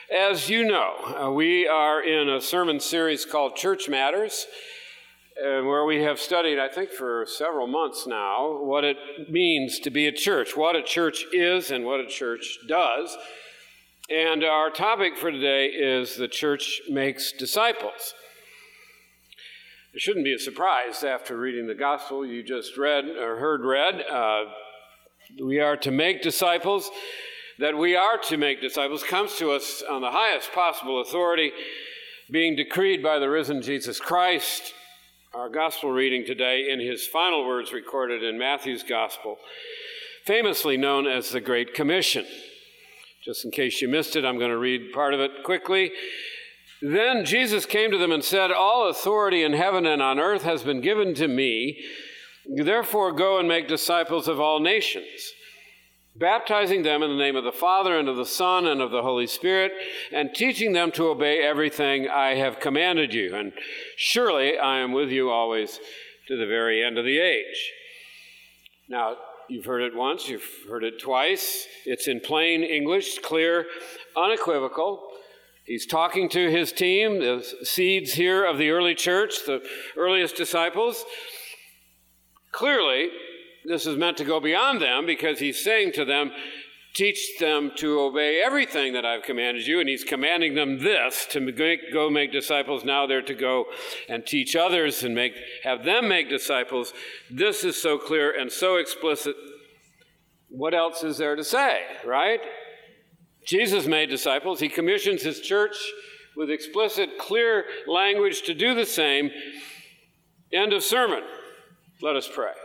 As you know, we are in a sermon series called Church Matters, where we have studied, I think for several months now, what it means to be a church, what a church is and what a church does. And our topic for today is the church makes disciples. It shouldn't be a surprise after reading the gospel you just read or heard read. We are to make disciples. That we are to make disciples comes to us on the highest possible authority, being decreed by the risen Jesus Christ. Our gospel reading today in his final words recorded in Matthew's gospel, famously known as the Great Commission. Just in case you missed it, I'm going to read part of it quickly. Then Jesus came to them and said, "All authority in heaven and on earth has been given to me. Therefore go and make disciples of all nations, baptizing them in the name of the Father and of the Son and of the Holy Spirit, and teaching them to obey everything I have commanded you. And surely I am with you always to the very end of the age." Now, you've heard it once, you've heard it twice. It's in plain English, clear, unequivocal. He's talking to his team, the seeds here of the early church, the earliest disciples. Clearly, this is meant to go beyond them because he's saying to them, teach them to obey everything that I've commanded you. And he's commanding them this, to go make disciples. Now they're to go and teach others and have them make disciples. This is so clear and so explicit. What else is there to say, right? Jesus made disciples. He commissions his church with explicit, clear language to do the same. End of sermon. Let us pray.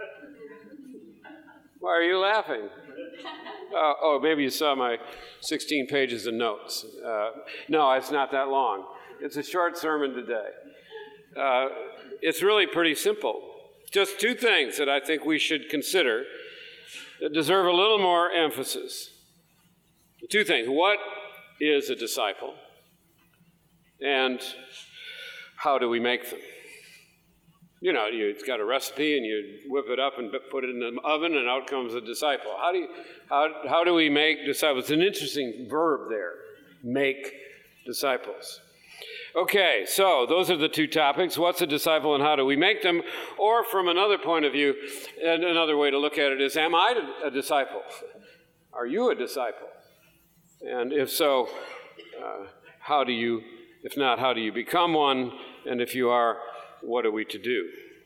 Why are you laughing? Maybe you saw my 16 pages of notes. No, it's not that long. It's a short sermon today. It's really pretty simple. Just two things that I think we should consider that deserve a little more emphasis. Two things. What is a disciple? And how do we make them? You know, it's got a recipe and you whip it up and put it in the oven and out comes a disciple. How do we make disciples? It's an interesting verb there, make disciples. Okay, so those are the two topics. What's a disciple and how do we make them? Or from another point of view, and another way to look at it is, am I a disciple? Are you a disciple? And if so, if not, how do you become one? And if you are, what are we to do?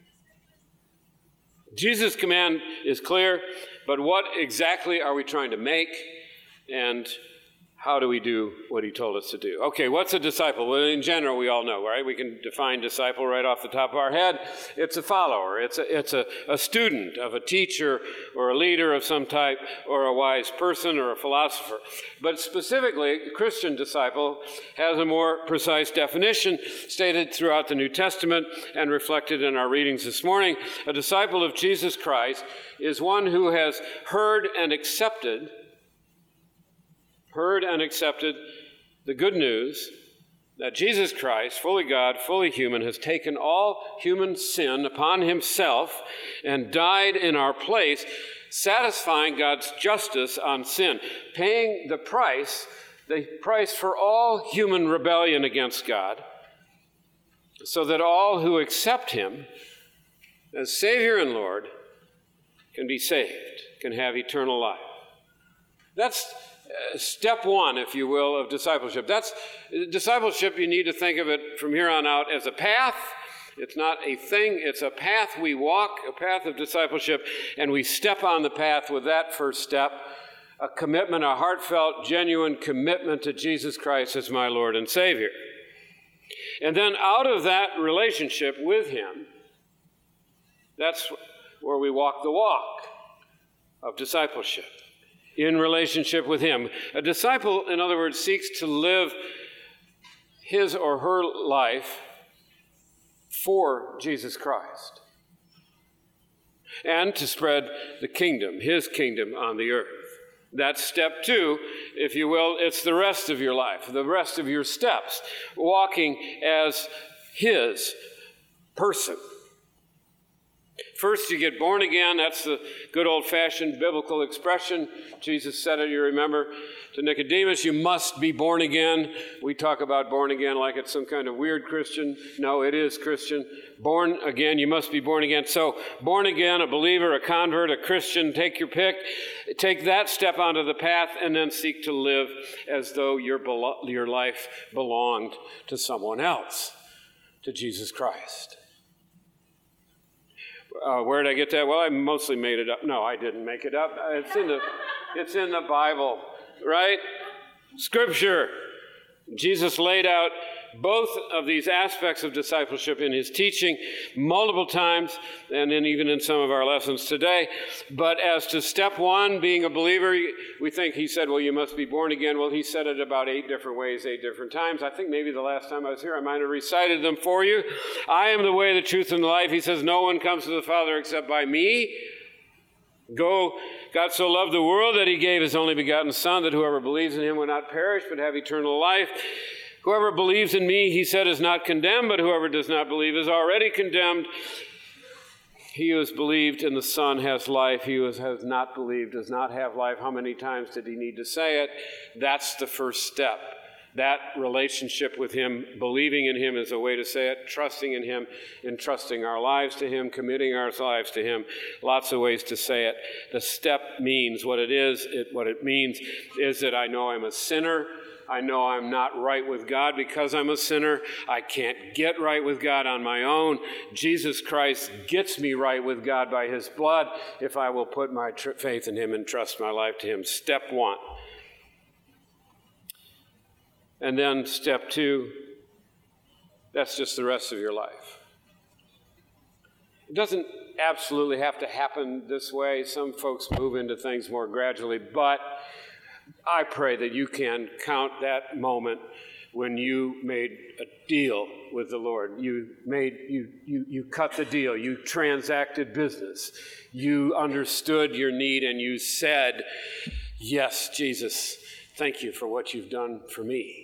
Jesus' command is clear, but what exactly are we trying to make? And how do we do what he told us to do? Okay, what's a disciple? Well, in general, we all know, right? We can define disciple right off the top of our head. It's a follower. It's a student of a teacher or a leader of some type or a wise person or a philosopher. But specifically, Christian disciple has a more precise definition stated throughout the New Testament and reflected in our readings this morning. A disciple of Jesus Christ is one who has heard and accepted the good news that Jesus Christ, fully God, fully human, has taken all human sin upon himself and died in our place, satisfying God's justice on sin, paying the price for all human rebellion against God, so that all who accept him as Savior and Lord can be saved, can have eternal life. That's step one, if you will, of discipleship. That's discipleship. You need to think of it from here on out as a path. It's not a thing. It's a path we walk, a path of discipleship, and we step on the path with that first step, a commitment, a heartfelt, genuine commitment to Jesus Christ as my Lord and Savior. And then out of that relationship with him, that's where we walk the walk of discipleship. In relationship with him. A disciple, in other words, seeks to live his or her life for Jesus Christ and to spread the kingdom, his kingdom on the earth. That's step two, if you will. It's the rest of your life, the rest of your steps, walking as his person. First, you get born again. That's the good old-fashioned biblical expression. Jesus said it, you remember, to Nicodemus, you must be born again. We talk about born again like it's some kind of weird Christian. No, it is Christian. Born again, you must be born again. So, born again, a believer, a convert, a Christian, take your pick. Take that step onto the path and then seek to live as though your life belonged to someone else, to Jesus Christ. Where did I get that? Well, I mostly made it up. No, I didn't make it up. It's in the Bible, right? Scripture. Jesus laid out both of these aspects of discipleship in his teaching multiple times, and even in some of our lessons today. But as to step one, being a believer, we think he said, well, you must be born again. Well, he said it about 8 different ways, 8 different times. I think maybe the last time I was here, I might have recited them for you. I am the way, the truth, and the life. He says, no one comes to the Father except by me. God so loved the world that he gave his only begotten Son, that whoever believes in him will not perish, but have eternal life. Whoever believes in me, he said, is not condemned, but whoever does not believe is already condemned. He who has believed in the Son has life. He who has not believed does not have life. How many times did he need to say it? That's the first step. That relationship with him, believing in him is a way to say it, trusting in him, entrusting our lives to him, committing our lives to him. Lots of ways to say it. The step means what it is. What it means is that I know I'm a sinner. I know I'm not right with God because I'm a sinner. I can't get right with God on my own. Jesus Christ gets me right with God by his blood if I will put my faith in him and trust my life to him. Step one. And then step two, that's just the rest of your life. It doesn't absolutely have to happen this way. Some folks move into things more gradually, but I pray that you can count that moment when you made a deal with the Lord. You cut the deal. You transacted business. You understood your need and you said, yes, Jesus, thank you for what you've done for me.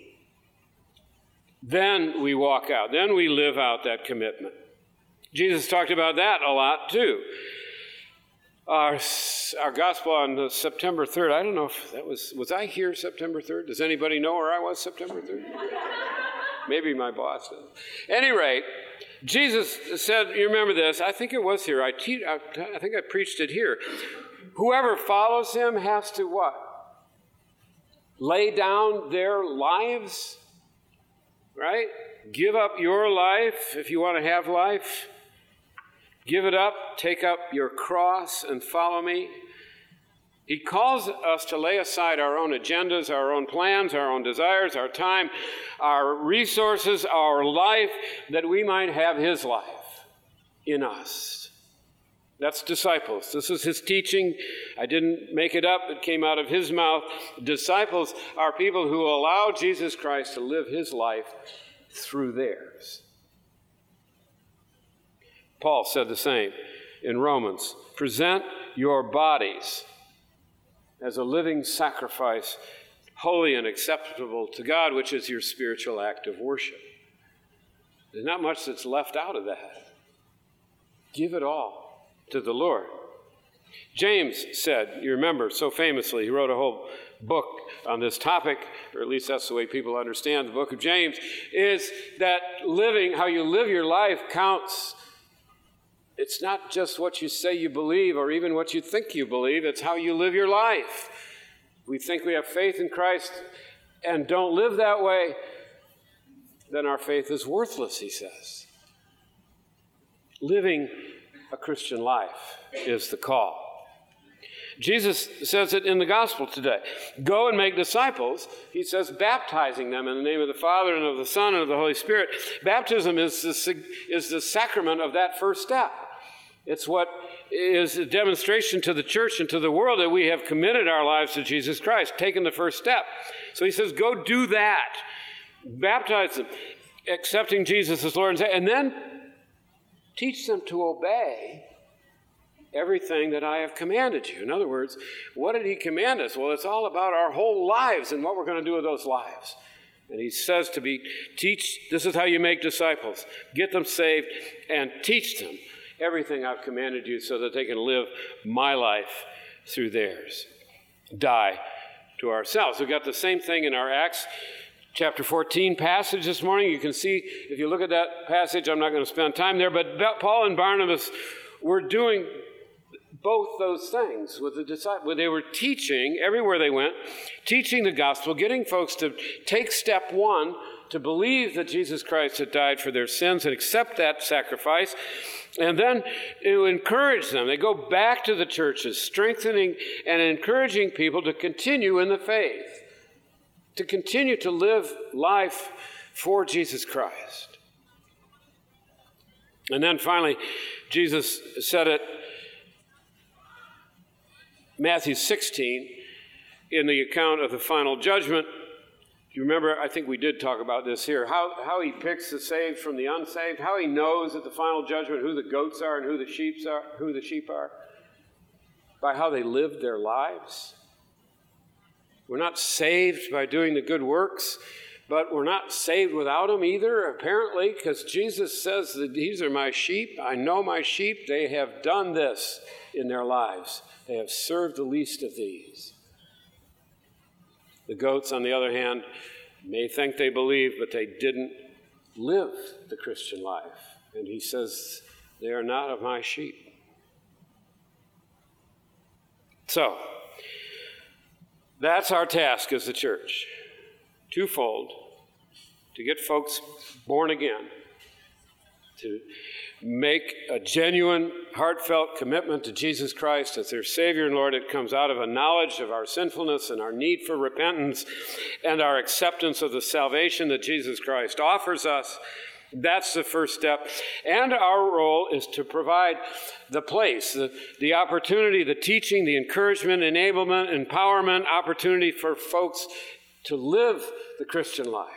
Then we walk out. Then we live out that commitment. Jesus talked about that a lot too. Our gospel on September 3rd, I don't know if that was I here September 3rd? Does anybody know where I was September 3rd? Maybe my boss does. At any rate, Jesus said, you remember this, I think it was here, I think I preached it here. Whoever follows him has to what? Lay down their lives, right? Give up your life if you want to have life. Give it up, take up your cross, and follow me. He calls us to lay aside our own agendas, our own plans, our own desires, our time, our resources, our life, that we might have his life in us. That's disciples. This is his teaching. I didn't make it up. It came out of his mouth. Disciples are people who allow Jesus Christ to live his life through theirs. Paul said the same in Romans. Present your bodies as a living sacrifice, holy and acceptable to God, which is your spiritual act of worship. There's not much that's left out of that. Give it all to the Lord. James said, you remember so famously, he wrote a whole book on this topic, or at least that's the way people understand the book of James, is that how you live your life counts. It's not just what you say you believe or even what you think you believe. It's how you live your life. We think we have faith in Christ and don't live that way, then our faith is worthless, he says. Living a Christian life is the call. Jesus says it in the gospel today. Go and make disciples, he says, baptizing them in the name of the Father and of the Son and of the Holy Spirit. Baptism is the sacrament of that first step. It's what is a demonstration to the church and to the world that we have committed our lives to Jesus Christ, taken the first step. So he says, go do that. Baptize them, accepting Jesus as Lord and Savior, and then teach them to obey everything that I have commanded you. In other words, what did he command us? Well, it's all about our whole lives and what we're going to do with those lives. And he says teach, this is how you make disciples. Get them saved and teach them. everything I've commanded you so that they can live my life through theirs. Die to ourselves. We've got the same thing in our Acts chapter 14 passage this morning. You can see, if you look at that passage, I'm not going to spend time there, but Paul and Barnabas were doing both those things with the disciples. They were teaching everywhere they went, teaching the gospel, getting folks to take step one, to believe that Jesus Christ had died for their sins and accept that sacrifice, and then to encourage them. They go back to the churches, strengthening and encouraging people to continue in the faith, to continue to live life for Jesus Christ. And then finally, Jesus said it, Matthew 16, in the account of the final judgment. You remember, I think we did talk about this here, how he picks the saved from the unsaved, how he knows at the final judgment who the goats are and who the sheep are, by how they lived their lives. We're not saved by doing the good works, but we're not saved without them either, apparently, because Jesus says that these are my sheep. I know my sheep. They have done this in their lives. They have served the least of these. The goats, on the other hand, may think they believe, but they didn't live the Christian life. And he says, they are not of my sheep. So, that's our task as the church. Twofold: to get folks born again, to make a genuine, heartfelt commitment to Jesus Christ as their Savior and Lord. It comes out of a knowledge of our sinfulness and our need for repentance and our acceptance of the salvation that Jesus Christ offers us. That's the first step. And our role is to provide the place, the opportunity, the teaching, the encouragement, enablement, empowerment, opportunity for folks to live the Christian life.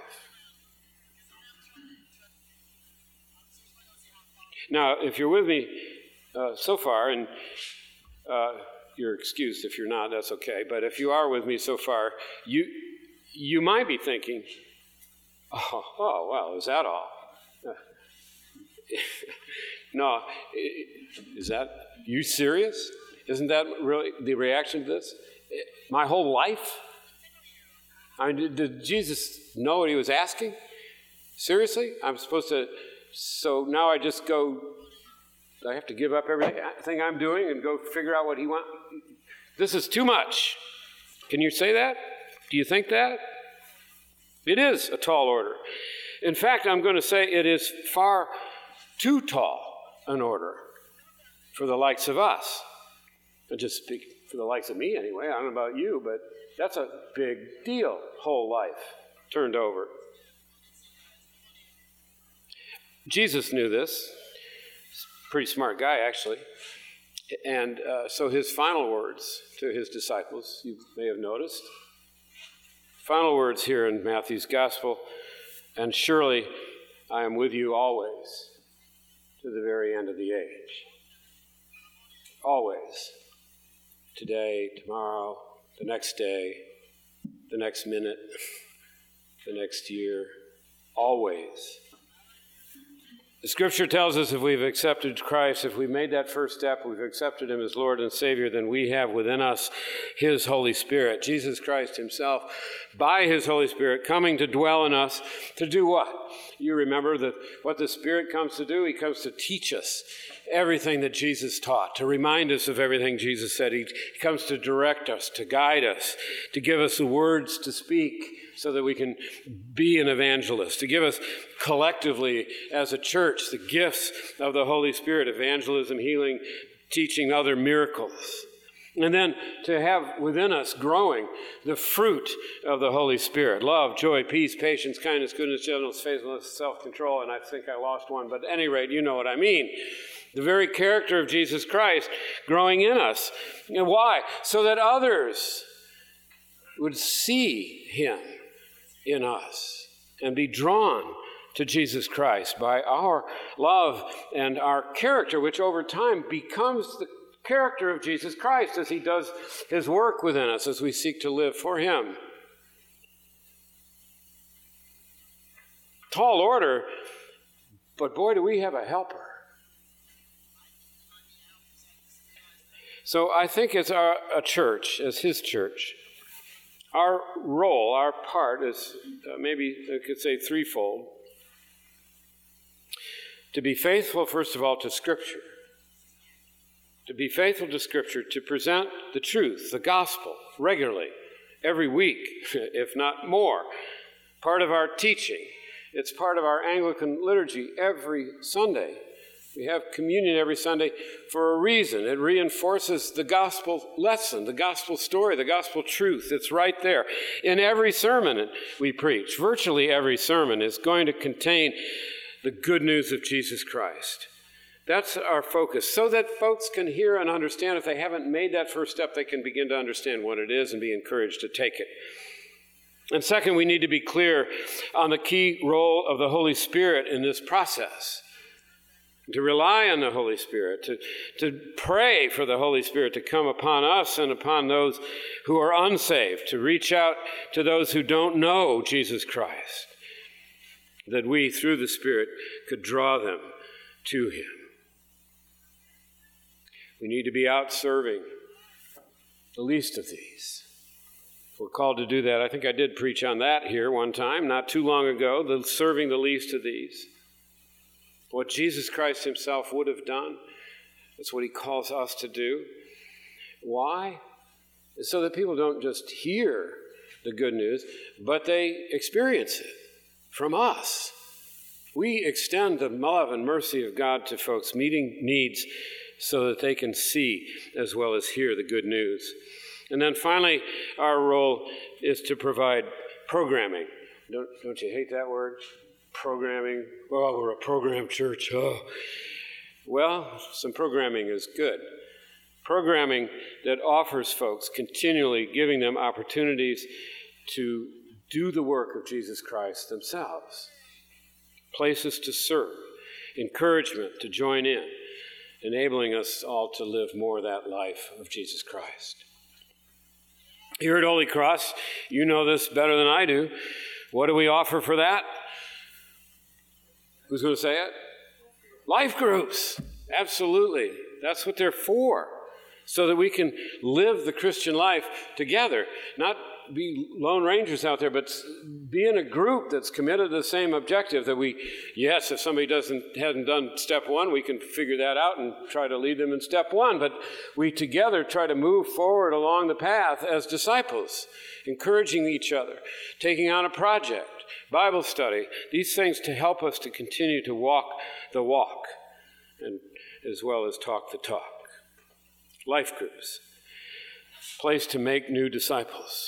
Now, if you're with me so far, and you're excused if you're not, that's okay. But if you are with me so far, you might be thinking, oh, well, is that all? No, is that, you serious? Isn't that really the reaction to this? My whole life? I mean, did Jesus know what he was asking? Seriously? I'm supposed to... So now I just go, I have to give up everything I'm doing and go figure out what he wants. This is too much. Can you say that? Do you think that? It is a tall order. In fact, I'm going to say it is far too tall an order for the likes of us. I just speak for the likes of me anyway. I don't know about you, but that's a big deal, whole life turned over. Jesus knew this. Pretty smart guy, actually. And so his final words to his disciples, you may have noticed. Final words here in Matthew's gospel. And surely I am with you always to the very end of the age. Always. Today, tomorrow, the next day, the next minute, the next year. Always. The Scripture tells us if we've accepted Christ, if we've made that first step, we've accepted him as Lord and Savior, then we have within us his Holy Spirit. Jesus Christ himself, by his Holy Spirit, coming to dwell in us to do what? You remember that what the Spirit comes to do? He comes to teach us everything that Jesus taught, to remind us of everything Jesus said. He comes to direct us, to guide us, to give us the words to speak, so that we can be an evangelist, to give us collectively as a church the gifts of the Holy Spirit, evangelism, healing, teaching, other miracles. And then to have within us growing the fruit of the Holy Spirit, love, joy, peace, patience, kindness, goodness, gentleness, faithfulness, self-control, and I think I lost one, but at any rate, you know what I mean. The very character of Jesus Christ growing in us. And why? So that others would see him in us and be drawn to Jesus Christ by our love and our character, which over time becomes the character of Jesus Christ as he does his work within us, as we seek to live for him. Tall order, but boy, do we have a helper. So I think as a church, as his church, our role, our part is maybe I could say threefold. To be faithful, first of all, to Scripture. To be faithful to Scripture, to present the truth, the gospel, regularly, every week, if not more. Part of our teaching. It's part of our Anglican liturgy every Sunday. We have communion every Sunday for a reason. It reinforces the gospel lesson, the gospel story, the gospel truth. It's right there. In every sermon we preach, virtually every sermon is going to contain the good news of Jesus Christ. That's our focus, so that folks can hear and understand. If they haven't made that first step, they can begin to understand what it is and be encouraged to take it. And second, we need to be clear on the key role of the Holy Spirit in this process. To rely on the Holy Spirit, to pray for the Holy Spirit to come upon us and upon those who are unsaved, to reach out to those who don't know Jesus Christ, that we, through the Spirit, could draw them to him. We need to be out serving the least of these. We're called to do that. I think I did preach on that here one time, not too long ago, serving the least of these. What Jesus Christ himself would have done, that's what he calls us to do. Why? It's so that people don't just hear the good news, but they experience it from us. We extend the love and mercy of God to folks, meeting needs so that they can see as well as hear the good news. And then finally, our role is to provide programming. Don't you hate that word? Programming. Oh, we're a program church. Oh. Well, some programming is good. Programming that offers folks, continually giving them opportunities to do the work of Jesus Christ themselves. Places to serve, encouragement to join in, enabling us all to live more of that life of Jesus Christ. Here at Holy Cross, you know this better than I do. What do we offer for that? Who's going to say it? Life groups. Absolutely. That's what they're for. So that we can live the Christian life together. Not be lone rangers out there, but be in a group that's committed to the same objective. That yes, if somebody hasn't done step one, we can figure that out and try to lead them in step one. But we together try to move forward along the path as disciples, encouraging each other, taking on a project, Bible study, these things to help us to continue to walk the walk, and as well as talk the talk. Life groups, place to make new disciples.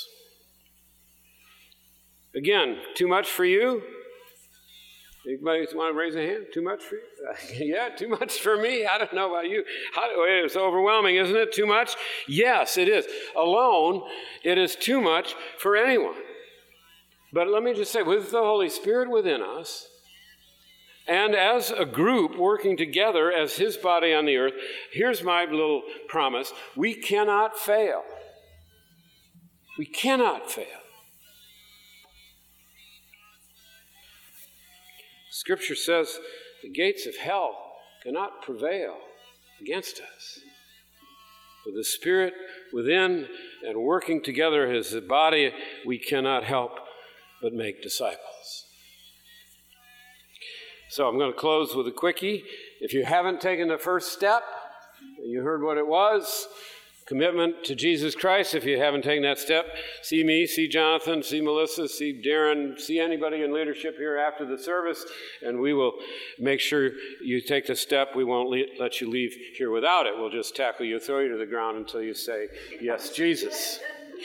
Again, too much for you? Anybody want to raise a hand? Too much for you? Yeah, too much for me. I don't know about you. It's overwhelming, isn't it? Too much? Yes, it is. Alone, it is too much for anyone. But let me just say, with the Holy Spirit within us, and as a group working together as his body on the earth, here's my little promise. We cannot fail. We cannot fail. Scripture says the gates of hell cannot prevail against us. With the Spirit within and working together as a body, we cannot help but make disciples. So I'm going to close with a quickie. If you haven't taken the first step, you heard what it was, commitment to Jesus Christ. If you haven't taken that step, see me, see Jonathan, see Melissa, see Darren, see anybody in leadership here after the service, and we will make sure you take the step. We won't let you leave here without it. We'll just tackle you, throw you to the ground until you say, yes, Jesus.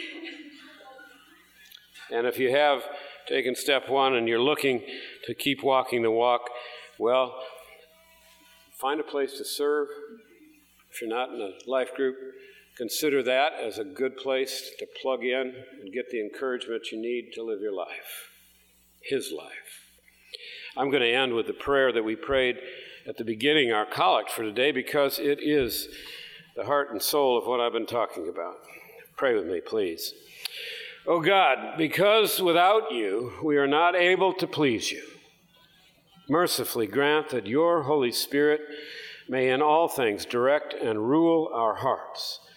And if you have taken step one and you're looking to keep walking the walk, well, find a place to serve. If you're not in a life group, consider that as a good place to plug in and get the encouragement you need to live your life, his life. I'm going to end with the prayer that we prayed at the beginning, our collect for today, because it is the heart and soul of what I've been talking about. Pray with me, please. Oh God, because without you we are not able to please you, mercifully grant that your Holy Spirit may in all things direct and rule our hearts,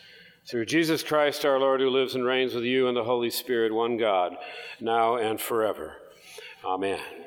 Through Jesus Christ our Lord, who lives and reigns with you and the Holy Spirit, one God, now and forever. Amen.